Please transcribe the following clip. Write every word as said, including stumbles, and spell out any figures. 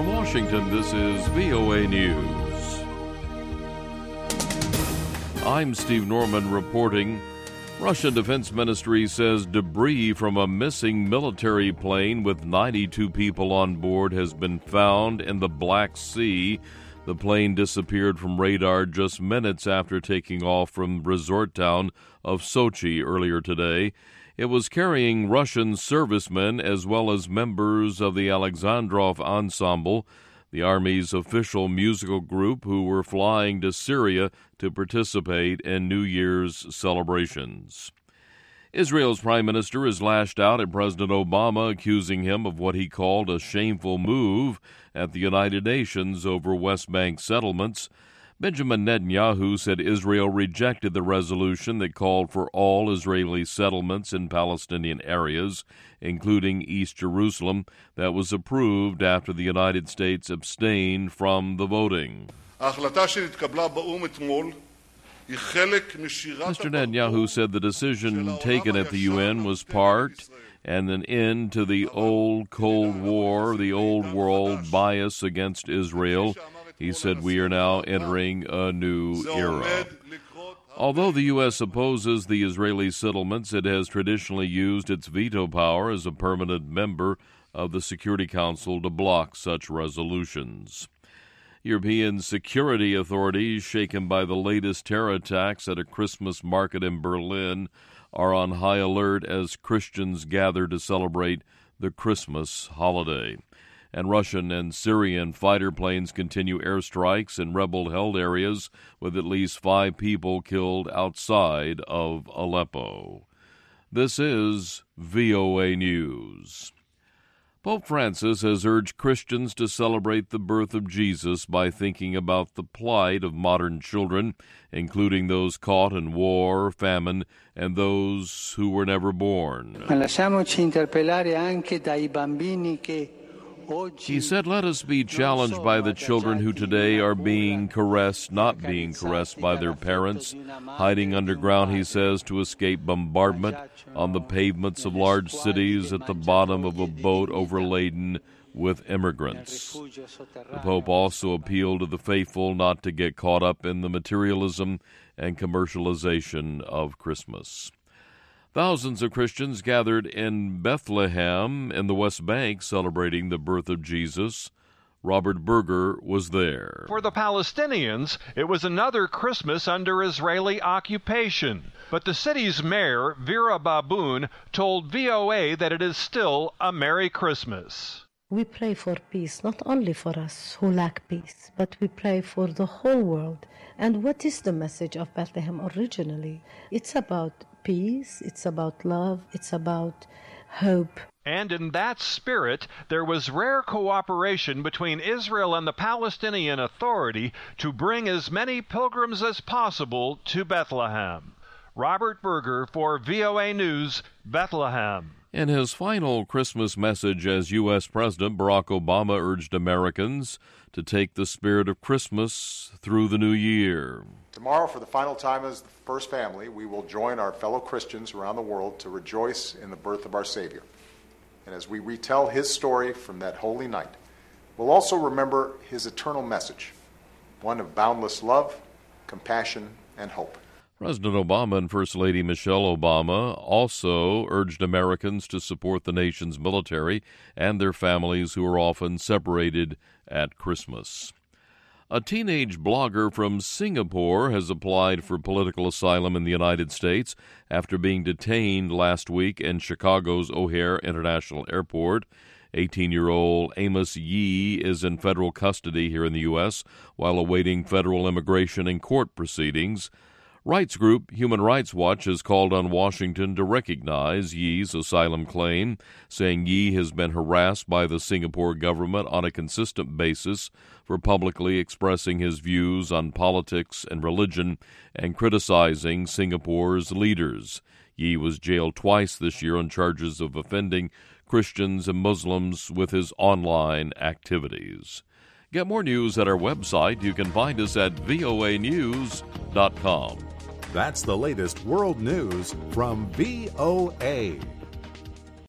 From Washington, this is V O A News. I'm Steve Norman reporting. Russian Defense Ministry says debris from a missing military plane with ninety-two people on board has been found in the Black Sea. The plane disappeared from radar just minutes after taking off from resort town of Sochi earlier today. It was carrying Russian servicemen as well as members of the Alexandrov Ensemble, the Army's official musical group who were flying to Syria to participate in New Year's celebrations. Israel's prime minister has lashed out at President Obama, accusing him of what he called a shameful move at the United Nations over West Bank settlements. Benjamin Netanyahu said Israel rejected the resolution that called for all Israeli settlements in Palestinian areas, including East Jerusalem, that was approved after the United States abstained from the voting. Mister Netanyahu said the decision taken at the U N was part and an end to the old Cold War, the old world bias against Israel. He said we are now entering a new era. Although the U S opposes the Israeli settlements, it has traditionally used its veto power as a permanent member of the Security Council to block such resolutions. European security authorities, shaken by the latest terror attacks at a Christmas market in Berlin, are on high alert as Christians gather to celebrate the Christmas holiday. And Russian and Syrian fighter planes continue airstrikes in rebel-held areas, with at least five people killed outside of Aleppo. This is V O A News. Pope Francis has urged Christians to celebrate the birth of Jesus by thinking about the plight of modern children, including those caught in war, famine, and those who were never born. He said, let us be challenged by the children who today are being caressed, not being caressed by their parents, hiding underground, he says, to escape bombardment on the pavements of large cities at the bottom of a boat overladen with immigrants. The Pope also appealed to the faithful not to get caught up in the materialism and commercialization of Christmas. Thousands of Christians gathered in Bethlehem in the West Bank celebrating the birth of Jesus. Robert Berger was there. For the Palestinians, it was another Christmas under Israeli occupation. But the city's mayor, Vera Baboun, told V O A that it is still a Merry Christmas. We pray for peace, not only for us who lack peace, but we pray for the whole world. And what is the message of Bethlehem originally? It's about peace, it's about love, it's about hope. And in that spirit, there was rare cooperation between Israel and the Palestinian Authority to bring as many pilgrims as possible to Bethlehem. Robert Berger for V O A News, Bethlehem. In his final Christmas message as U S President, Barack Obama urged Americans to take the spirit of Christmas through the new year. Tomorrow, for the final time as the first family, we will join our fellow Christians around the world to rejoice in the birth of our Savior. And as we retell his story from that holy night, we'll also remember his eternal message, one of boundless love, compassion, and hope. President Obama and First Lady Michelle Obama also urged Americans to support the nation's military and their families who are often separated at Christmas. A teenage blogger from Singapore has applied for political asylum in the United States after being detained last week in Chicago's O'Hare International Airport. eighteen-year-old Amos Yee is in federal custody here in the U S while awaiting federal immigration and court proceedings. Rights group Human Rights Watch has called on Washington to recognize Yee's asylum claim, saying Yee has been harassed by the Singapore government on a consistent basis for publicly expressing his views on politics and religion and criticizing Singapore's leaders. Yee was jailed twice this year on charges of offending Christians and Muslims with his online activities. Get more news at our website. You can find us at V O A news dot com. That's the latest world news from V O A.